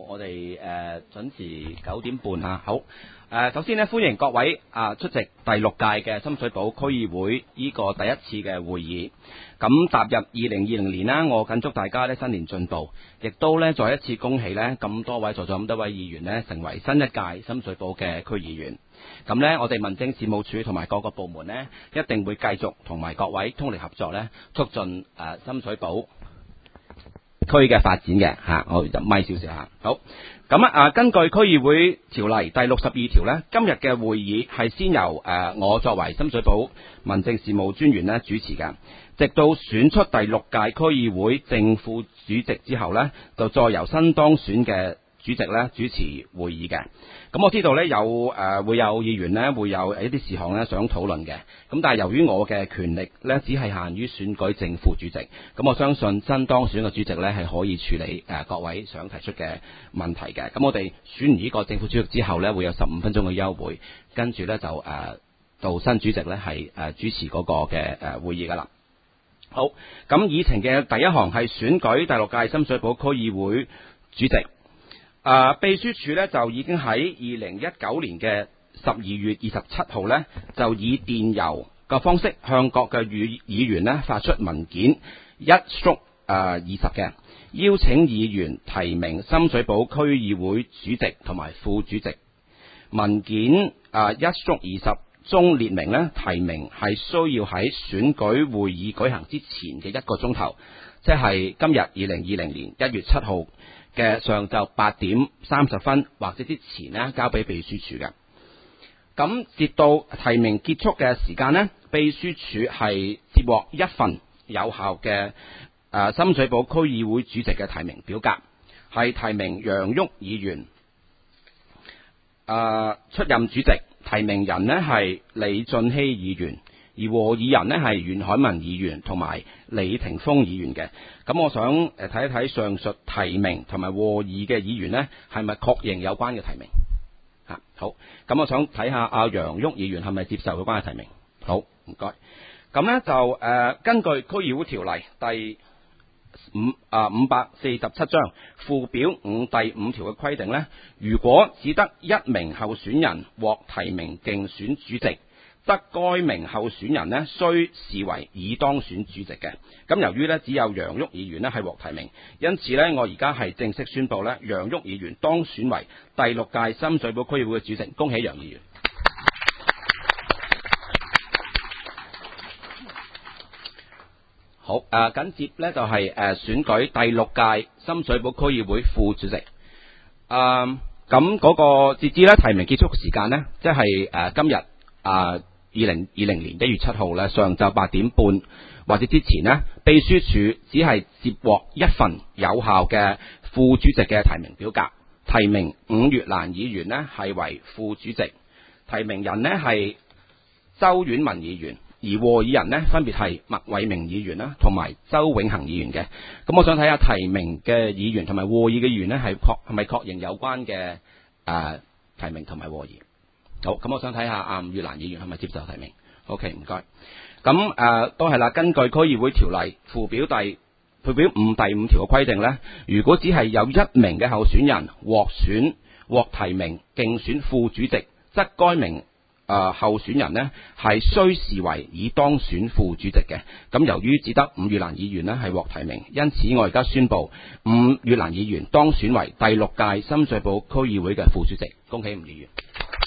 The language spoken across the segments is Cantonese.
我哋準時9點半啊。好，首先呢，歡迎各位出席第6屆嘅深水埗區議會呢個第一次嘅會議。咁踏入2020年啦，我謹祝大家呢新年進步，亦都呢再一次恭喜呢咁多位在座咁多位議員呢成為新一屆深水埗嘅區議員。咁呢，我哋民政事務處同埋各個部門呢，一定會繼續同埋各位通力合作呢，促進深水埗區嘅發展嘅吓。我入咪少少吓。好，咁根據區議會條例第62條呢，今日嘅會議係先由我作為深水埗民政事務專員呢主持嘅，直到選出第6屆區議會正副主席之後呢，就再由新當選嘅主席呢主持會議嘅。咁我知道呢，會有議員呢會有一啲事項呢想討論嘅，咁但係由於我嘅權力呢只係限於選舉正副主席，咁我相信新當選嘅主席呢係可以處理各位想提出嘅問題嘅。咁我哋選完呢個正副主席之後呢，會有15分鐘嘅休會，跟住呢就到新主席呢係主持嗰個嘅會議噶啦。好，咁議程嘅第一項係選舉第6屆深水埗區議會主席。秘書處呢就已經喺2019年嘅12月27號呢，就以電郵嘅方式向各嘅議員呢發出文件1/20嘅，邀請議員提名深水埗區議會主席同埋副主席。文件1/20中列明呢，提名係需要喺選舉會議舉行之前嘅1個鐘頭，即係今日2020年1月7號嘅上晝8點30分或者之前呢，交俾秘書處嘅。咁截到提名結束嘅時間呢，秘書處係接獲一份有效嘅深水埗區議會主席嘅提名表格，係提名楊旭議員出任主席。提名人呢係李俊熙議員，而和議人呢係袁海文議員同埋李霆鋒議員嘅。咁我想睇一睇上述提名同埋和議嘅議員呢係咪確認有關嘅提名？好，咁我想睇下阿楊旭議員係咪接受有關嘅提名？好，唔該。咁呢就根據區議會條例第547章附表5第5條嘅規定呢，如果只得1名候選人獲提名競選主席，則該名候選人呢須視為已當選主席嘅。咁由於呢只有楊旭議員呢係獲提名，因此呢我而家係正式宣布呢楊旭議員當選為第6屆深水埗區議會嘅主席。恭喜楊議員。好，緊接呢就係選舉第6屆深水埗區議會副主席。咁嗰個截至呢提名結束時間呢，即係今日2020年1月7號呢上晝8點半或者之前呢，秘書處只係接獲一份有效嘅副主席嘅提名表格，提名伍月蘭議員呢係為副主席，提名人呢係周婉文議員。而和議人呢，分別係麥偉明議員啦，同埋周永恒議員嘅。咁我想睇下提名嘅議員同埋和議嘅議員呢，係咪確認有關嘅提名同埋和議？好，咁我想睇下伍月蘭議員係咪接受提名 ？OK， 唔該。咁都係啦，根據區議會條例附表5第5條嘅規定呢，如果只係有1名嘅候選人獲提名競選副主席，則該名候選人呢係須視為已當選副主席嘅。咁由於只得伍月蘭議員呢係獲提名，因此我而家宣布伍月蘭議員當選為第6屆深水埗區議會嘅副主席。恭喜伍議員。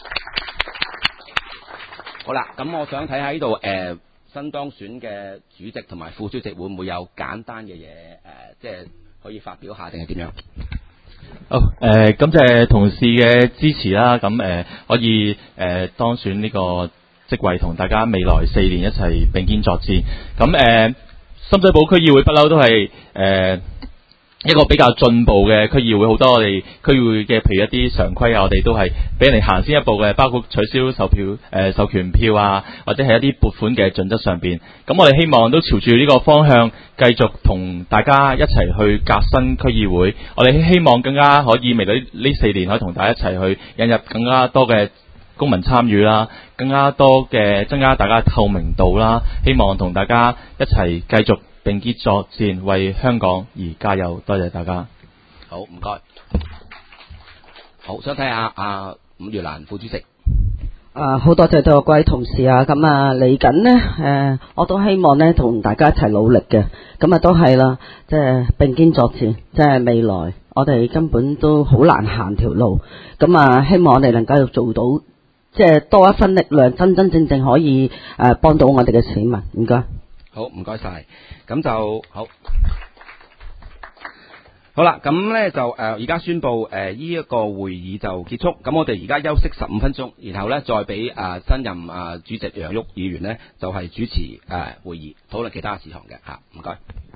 好啦，咁我想睇下呢度新當選嘅主席同埋副主席會唔會有簡單嘅嘢即係可以發表下定係點樣？ 好，感謝同事嘅支持啦，咁可以當選呢個職位，同大家未來4年一齊並肩作戰。咁深水埗區議會不嬲都係一個比較進步嘅區議會，好多我哋區議會嘅譬如一啲常規啊，我哋都係俾人哋行先一步嘅，包括取消授權票啊，或者係一啲撥款嘅準則上邊。咁我哋希望都朝住呢個方向繼續同大家一齊去革新區議會。我哋希望更加可以未來呢4年可以同大家一齊去引入更加多嘅公民參與啦，更加多嘅增加大家透明度啦。希望同大家一齊繼續並肩作戰，為香港而加油。多謝大家。 好，唔該。 好，想睇下阿伍月蘭副主席。 好多謝各位同事啊，咁啊嚟緊呢，我都希望呢同大家一齊努力嘅，咁啊都係啦，即係並肩作戰，即係未來我哋根本都好難行條路，咁啊希望我哋能夠做到，即係多一分力量，真真正正可以幫到我哋嘅市民，唔該。 好，唔該晒，咁就好。好啦，咁呢就而家宣布呢一個會議就結束，咁我哋而家休息15分鐘，然後呢再俾新任主席楊旭議員呢就係主持會議，討論其他事項嘅吓，唔該。